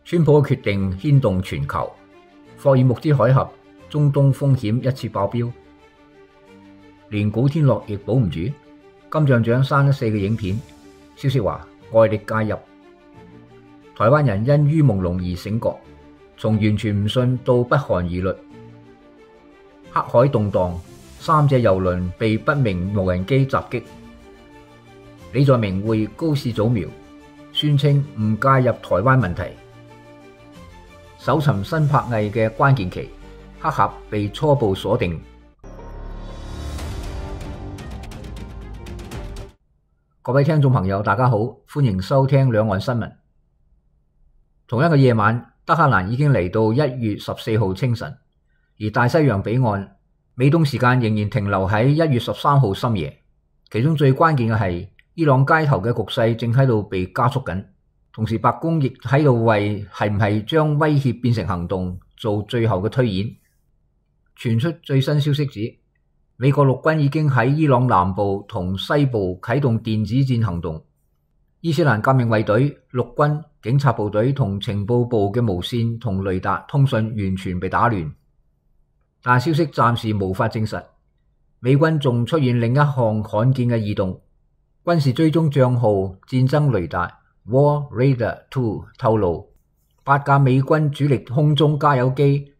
川普嘅決定牽動全球，霍爾木茲海峽、中東風險一次爆標，連古天樂亦保唔住。金像獎刪咗4個影片，消息話外力介入。台灣人因於朦朧而醒覺，從完全唔信到不寒而慄。黑海動盪，3隻郵輪被不明無人機襲擊。李在明會高市早苗，宣稱唔介入台灣問題。搜尋新拍藝嘅關鍵期，黑盒被初步鎖定。各位聽眾朋友，大家好，歡迎收聽兩岸新聞。同一個夜晚，德黑蘭已經嚟到1月14號清晨，而大西洋彼岸，美東時間仍然停留喺1月13號深夜。其中最關鍵嘅係，伊朗街頭嘅局勢正喺度被加速緊。同時，白宮亦喺度為係唔係將威脅變成行動做最後嘅推演。傳出最新消息指，美國陸軍已經喺伊朗南部同西部啟動電子戰行動。伊斯蘭革命衛隊、陸軍、警察部隊同情報部嘅無線同雷達通訊完全被打亂。但消息暫時無法證實。美軍仲出現另一項罕見嘅異動，軍事追蹤帳號戰爭雷達 War Radar 2透露，8架美軍主力空中加油機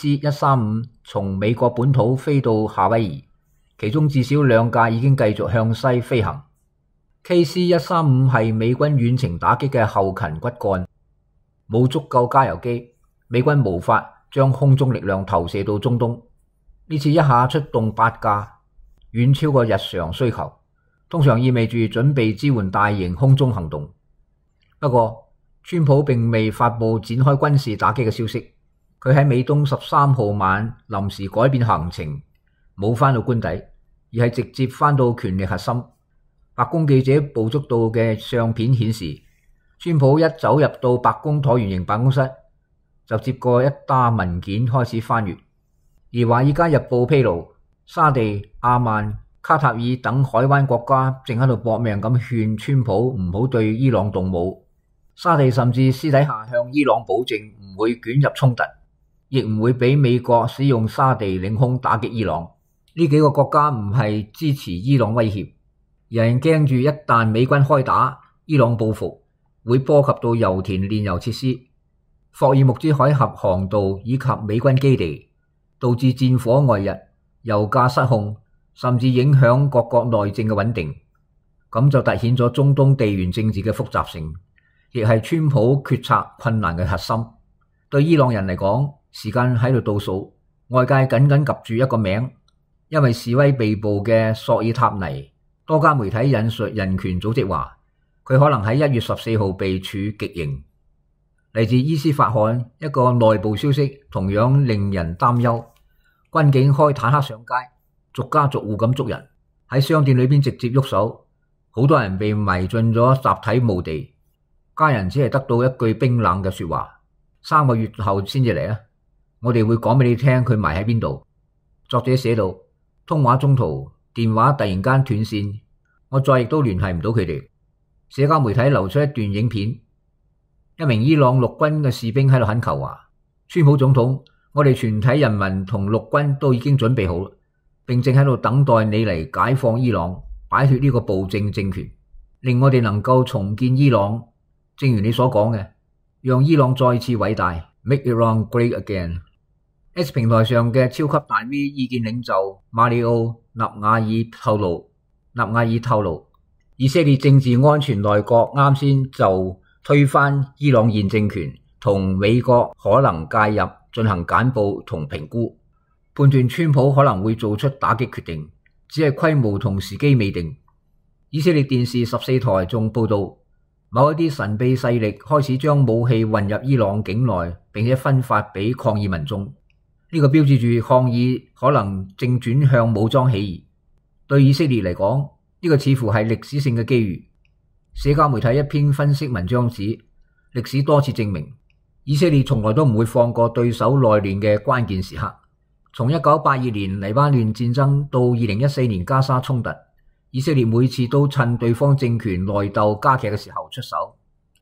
KC-135從美國本土飛到夏威夷，其中至少2架已經繼續向西飛行。KC-135係美軍遠程打擊嘅後勤骨幹，冇足夠加油機，美軍無法將空中力量投射到中東。呢次一下出動8架，遠超過日常需求，通常意味住準備支援大型空中行動。不過，川普並未發布展開軍事打擊嘅消息，佢喺美東13號晚臨時改變行程，冇返到官邸，而係直接返到權力核心。白宮記者捕捉到嘅相片顯示，川普一走入到白宮橢圓形辦公室，就接過一沓文件開始翻閱。而《華爾街日報》披露，沙地、阿曼、卡塔爾等海灣國家正喺度搏命咁勸川普唔好對伊朗動武。沙地甚至私底下向伊朗保證唔會捲入衝突，亦唔會俾美國使用沙地領空打擊伊朗。呢幾個國家唔係支持伊朗威脅，而係驚住一旦美軍開打，伊朗報復會波及到油田煉油設施、霍爾木茲海峽航道以及美軍基地，導致戰火外溢、油價失控，甚至影響各國內政嘅穩定。咁就凸顯咗中東地緣政治嘅複雜性，亦係川普決策困難嘅核心。對伊朗人嚟講，時間喺度倒數，外界緊緊及住一個名，因為示威被捕嘅索爾塔尼。多家媒體引述人權組織話，佢可能喺1月14號被處極刑。嚟自伊斯法罕一個內部消息同樣令人擔憂，軍警開坦克上街，逐家逐戶咁捉人，喺商店裏邊直接喐手，好多人被迷進咗集體墓地。家人只係得到一句冰冷嘅說話：3個月後先至嚟啊！我哋會講俾你聽佢埋喺邊度。作者寫道：通話中途電話突然間斷線，我再亦都聯繫唔到佢哋。社交媒體流出一段影片，一名伊朗陸軍嘅士兵喺度懇求話：川普總統，我哋全體人民同陸軍都已經準備好，並正喺度等待你嚟解放伊朗，擺脫呢個暴政政權，令我哋能夠重建伊朗。正如你所講嘅，讓伊朗再次偉大 ，Make Iran Great Again。X 平台上嘅超級大 V 意見領袖馬里奧納瓦爾透露，以色列政治安全內閣啱先就推翻伊朗現政權同美國可能介入進行簡報同評估，判斷川普可能會做出打擊決定，只係規模同時機未定。以色列電視14台仲報道，某一啲神秘勢力開始將武器運入伊朗境內，並且分發俾抗議民眾。呢個標誌住抗議可能正轉向武裝起義。對以色列嚟講，呢個似乎係歷史性嘅機遇。社交媒體一篇分析文章指，歷史多次證明，以色列從來都唔會放過對手內亂嘅關鍵時刻。從1982年黎巴嫩戰爭到2014年加沙衝突，以色列每次都趁對方政權內鬥加劇嘅時候出手。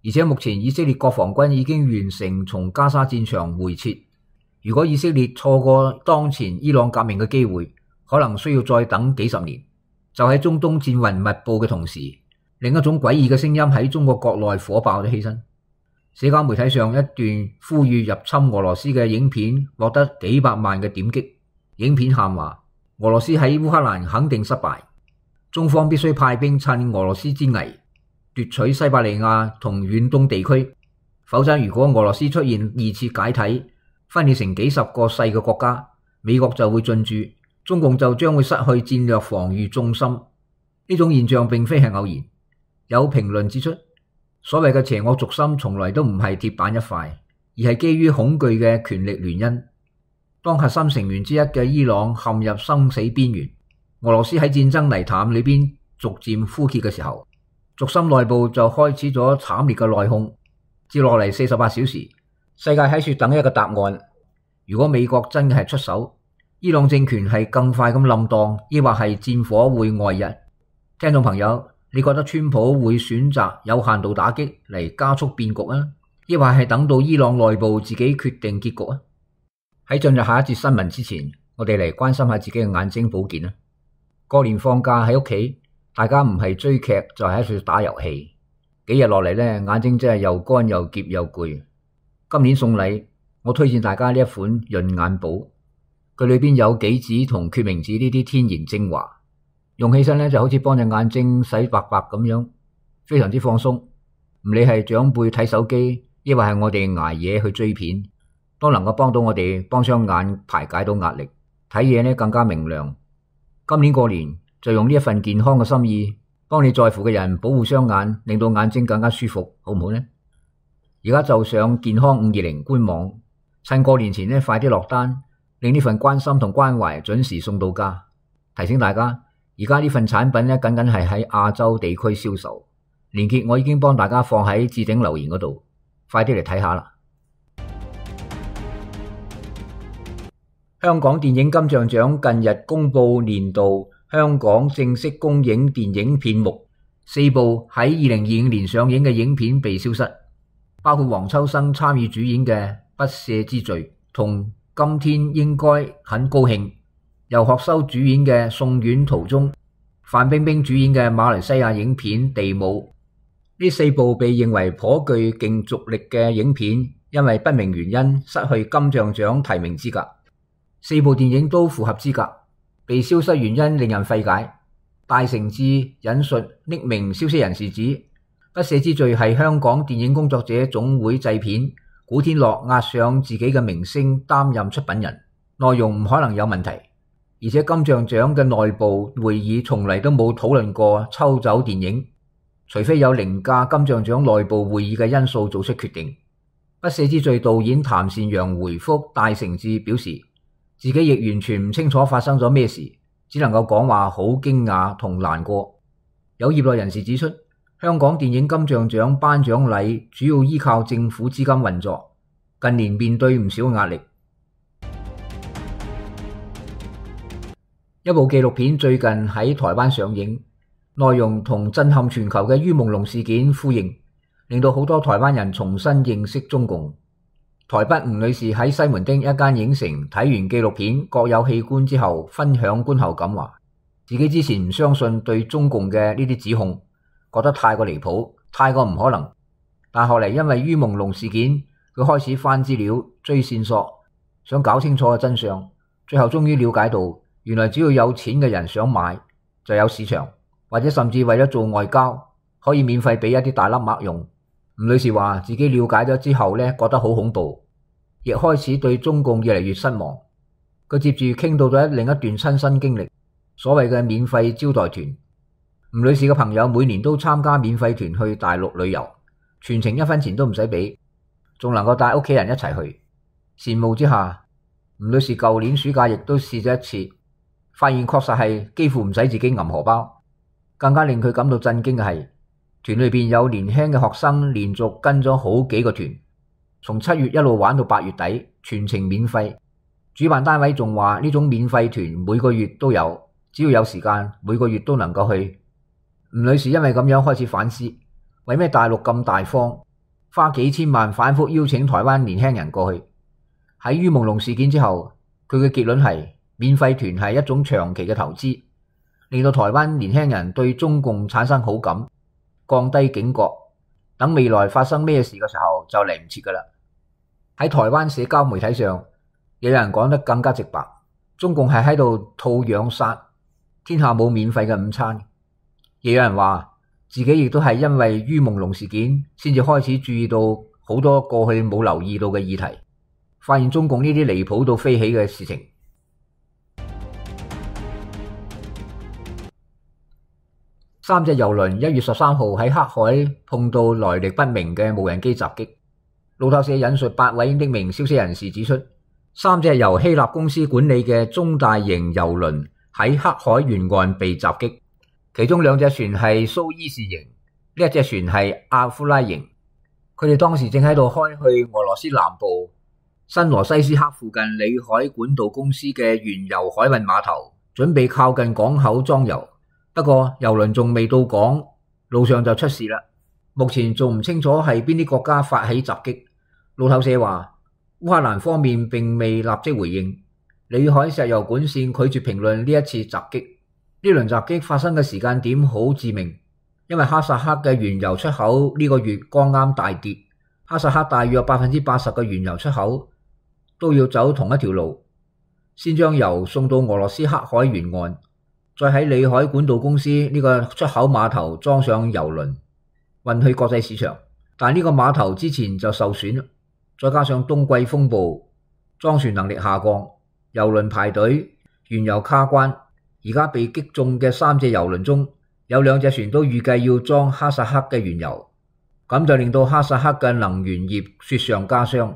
而且目前以色列國防軍已經完成從加沙戰場回撤，如果以色列錯過當前伊朗革命嘅機會，可能需要再等幾十年。就喺中東戰雲密布嘅同時，另一種詭異嘅聲音喺中國國內火爆咗起身。社交媒體上一段呼籲入侵俄羅斯嘅影片獲得幾百萬嘅點擊。影片喊話，俄羅斯喺烏克蘭肯定失敗，中方必須派兵趁俄羅斯之危奪取西伯利亞同遠東地區，否則如果俄羅斯出現二次解體，分裂成幾十個細嘅國家，美國就會進駐，中共就將會失去戰略防禦重心。呢種現象並非係偶然。有評論指出，所謂嘅邪惡軸心從來都唔係鐵板一塊，而係基於恐懼嘅權力聯姻。當核心成員之一嘅伊朗陷入生死邊緣，俄羅斯喺戰爭泥潭裏邊逐漸枯竭嘅時候，軸心內部就開始咗慘烈嘅內訌。接落嚟48小時，世界喺處等一個答案。如果美國真嘅係出手，伊朗政權係更快咁冧檔，抑或係戰火會外溢？聽眾朋友，你覺得川普會選擇有限度打擊嚟加速變局啊，抑或係等到伊朗內部自己決定結局啊？喺進入下一節新聞之前，我哋嚟關心下自己嘅眼睛保健啊。過年放假喺屋企，大家唔係追劇就係喺度打遊戲，幾日落嚟咧，眼睛真係又乾又澀又攰。今年送禮，我推薦大家呢一款潤眼寶，佢裏邊有杞子同決明子呢啲天然精華，用起身咧就好似幫隻眼睛洗白白咁樣，非常之放鬆。唔理係長輩睇手機，抑或係我哋捱夜去追片，都能夠幫到我哋幫雙眼排解到壓力，睇嘢咧更加明亮。今年過年就用呢一份健康嘅心意，幫你在乎嘅人保護雙眼，令到眼睛更加舒服，好唔好呢？而家就上健康520官網，趁過年前咧快啲落單，令呢份關心同關懷準時送到家。提醒大家，而家呢份產品咧僅僅係喺亞洲地區銷售，連結我已經幫大家放喺置頂留言嗰度，快啲嚟睇下啦。香港電影金像獎近日公布年度香港正式公映電影片目，4部喺2025年上映嘅影片被消失，包括黃秋生參與主演嘅《不赦之罪》同今天應該很高興，游學修主演嘅《送院途中》，范冰冰主演嘅馬來西亞影片《地母》。呢4部被認為頗具競逐力嘅影片，因為不明原因失去金像獎提名資格。4部電影都符合資格，被消失原因令人費解。大成智引述匿名消息人士指，《不赦之罪》係香港電影工作者總會製片，古天樂押上自己嘅明星擔任出品人，內容唔可能有問題。而且金像獎嘅內部會議從嚟都冇討論過抽走電影，除非有凌駕金像獎內部會議嘅因素做出決定。《不赦之罪》導演譚善陽回覆大成智表示，自己亦完全唔清楚發生咗咩事，只能夠講話好驚訝同難過。有業內人士指出，香港電影金像獎頒獎禮主要依靠政府資金運作，近年面對唔少壓力。一部紀錄片最近喺台灣上映，內容同震撼全球嘅于夢龍事件呼應，令到好多台灣人重新認識中共。台北吳女士喺西門町一間影城睇完紀錄片《國有器官》之後，分享觀後感話，自己之前唔相信對中共嘅呢啲指控，覺得太過離譜，太過唔可能。但後嚟因為于夢龍事件，佢開始翻資料、追線索，想搞清楚嘅真相，最後終於了解到，原來只要有錢嘅人想買，就有市場，或者甚至為咗做外交，可以免費俾一啲大粒麥用。吳女士話自己了解咗之後覺得好恐怖，亦開始對中共越嚟越失望。佢接住傾到咗另一段親身經歷，所謂嘅免費招待團。吳女士嘅朋友每年都參加免費團去大陸旅遊，全程1分錢都唔使俾，仲能夠帶屋企人一齊去。羨慕之下，吳女士舊年暑假亦都試咗一次，發現確實係幾乎唔使自己揞荷包。更加令佢感到震驚嘅係，團裏邊有年輕嘅學生連續跟咗好幾個團，從7月一路玩到8月底，全程免費。主辦單位仲話呢種免費團每個月都有，只要有時間每個月都能夠去。吳女士因為咁樣開始反思，為咩大陸咁大方， 花幾千萬反覆邀請台灣年輕人過去。喺于夢龍事件之後，佢嘅結論係免費團係一種長期嘅投資，令到台灣年輕人對中共產生好感，降低警覺，等未來發生咩事嘅時候就嚟唔切㗎喇。喺台灣社交媒體上，有人講得更加直白，中共係喺度吐養殺，天下冇免費嘅午餐。亦有人話自己亦都係因為于夢龍事件先至開始注意到好多過去冇留意到嘅議題，發現中共呢啲離譜到飛起嘅事情。三隻郵輪1月13號喺黑海碰到來歷不明嘅無人機襲擊。路透社引述8位匿名消息人士指出，三隻由希臘公司管理嘅中大型郵輪喺黑海沿岸被襲擊，其中2隻船係蘇伊士型，呢一隻船係阿夫拉型。佢哋當時正喺度開去俄羅斯南部新羅西斯克附近里海管道公司嘅原油海運碼頭，準備靠近港口裝油。不過郵輪仲未到港，路上就出事啦。目前仲唔清楚係邊啲國家發起襲擊。路透社話，烏克蘭方面並未立即回應。里海石油管線拒絕評論呢一次襲擊。呢輪襲擊發生嘅時間點好致命，因為哈薩克嘅原油出口呢個月剛啱大跌。哈薩克大約80%嘅原油出口都要走同一條路，先將油送到俄羅斯黑海沿岸，再喺里海管道公司呢個出口碼頭裝上油輪，運去國際市場。但呢個碼頭之前就受損，再加上冬季風暴，裝船能力下降，油輪排隊，原油卡關。而家被擊中嘅3隻油輪中，有2隻船都預計要裝哈薩克嘅原油，咁就令到哈薩克嘅能源業雪上加霜。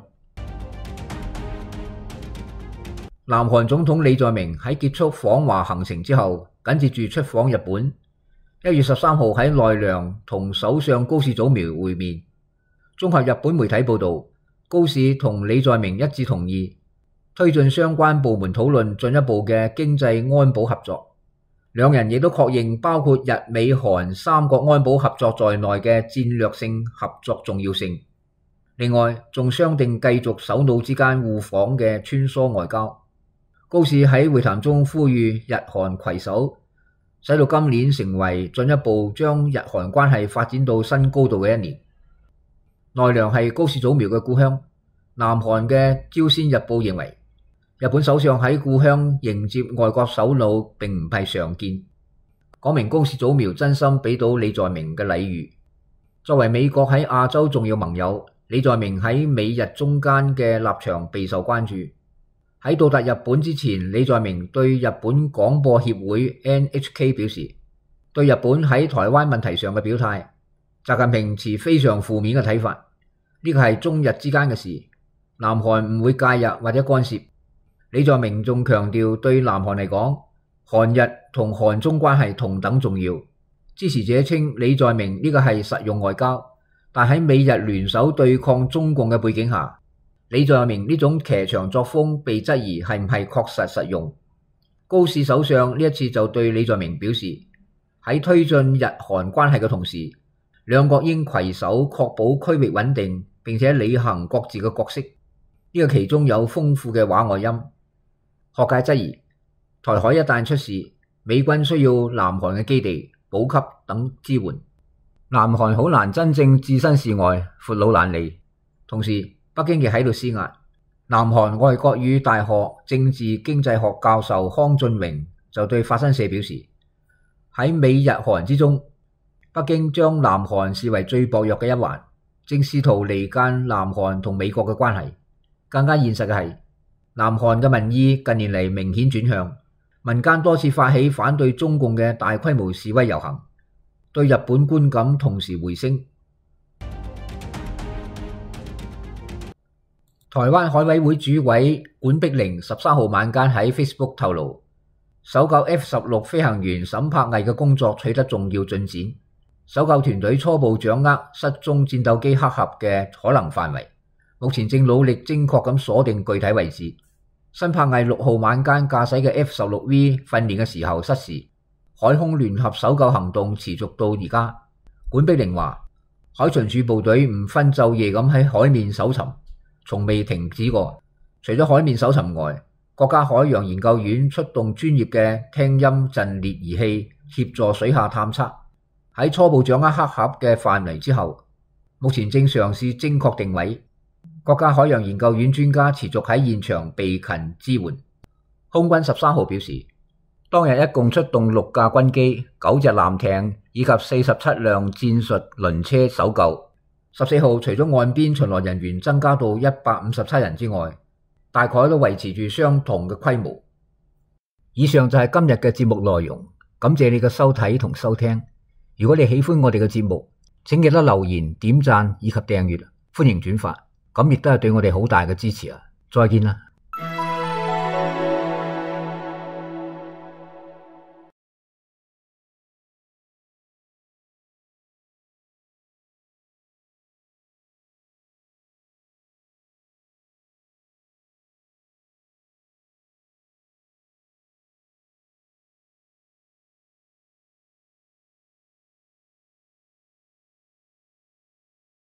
南韓總統李在明喺結束訪華行程之後，緊接住出訪日本。1月13號喺奈良同首相高市早苗會面。綜合日本媒體報道，高市同李在明一致同意推進相關部門討論進一步嘅經濟安保合作。兩人亦都確認包括日美韓3國安保合作在內嘅戰略性合作重要性。另外，仲商定繼續首腦之間互訪嘅穿梭外交。高市喺會談中呼籲日韓攜手，使到今年成為進一步將日韓關係發展到新高度嘅一年。奈良係高市早苗嘅故鄉。南韓嘅朝鮮日報認為，日本首相喺故鄉迎接外國首腦並唔係常見，講明高市早苗真心俾到李在明嘅禮遇。作為美國喺亞洲重要盟友，李在明喺美日中間嘅立場備受關注。喺到達日本之前，李在明對日本廣播協會 NHK 表示，對日本喺台灣問題上嘅表態，習近平持非常負面嘅睇法。呢個係中日之間嘅事，南韓唔會介入或者干涉。李在明仲強調，對南韓嚟講，韓日同韓中關係同等重要。支持者稱李在明呢個係實用外交，但喺美日聯手對抗中共嘅背景下，李在明呢種騎牆作風被質疑係唔係確實實用。高市首相呢一次就對李在明表示，喺推進日韓關係嘅同時，兩國應攜手確保區域穩定，並且履行各自嘅角色。呢個其中有豐富嘅畫外音。學界質疑，台海一旦出事，美軍需要南韓嘅基地、補給等支援，南韓好難真正置身事外，闊佬懶理。同時，北京亦喺度施壓。南韓外國語大學政治經濟學教授康俊榮就對法新社表示，喺美日韓之中，北京將南韓視為最薄弱嘅一環，正試圖離間南韓同美國嘅關係。更加現實嘅係，南韓嘅民意近年嚟明顯轉向，民間多次發起反對中共嘅大規模示威遊行，對日本觀感同時回升。台灣海委會主委管碧玲13號晚間喺 Facebook 透露，搜救 F-16 飛行員沈柏毅嘅工作取得重要進展，搜救團隊初步掌握失蹤戰鬥機黑盒嘅可能範圍，目前正努力精確咁鎖定具體位置。沈柏毅6號晚間駕駛嘅 F-16V 訓練嘅時候失事，海空聯合搜救行動持續到而家。管碧玲話， 海巡署部隊唔分晝夜咁喺海面搜尋，從未停止過。除咗海面搜尋外，國家海洋研究院出動專業嘅聽音陣列儀器協助水下探測。喺初步掌握黑盒嘅範圍之後，目前正嘗試精確定位。國家海洋研究院專家持續喺現場備勤支援。空軍13號表示，當日一共出動6架軍機、9隻艦艇以及47輛戰術輪車搜救。14號除咗岸邊巡邏人員增加到157人之外，大概都維持住相同嘅規模。以上就係今日嘅節目內容，感謝你嘅收睇同收聽。如果你喜歡我哋嘅節目，請記得留言、點讚以及訂閱，歡迎轉發，咁亦都係對我哋好大嘅支持啊！再見啦。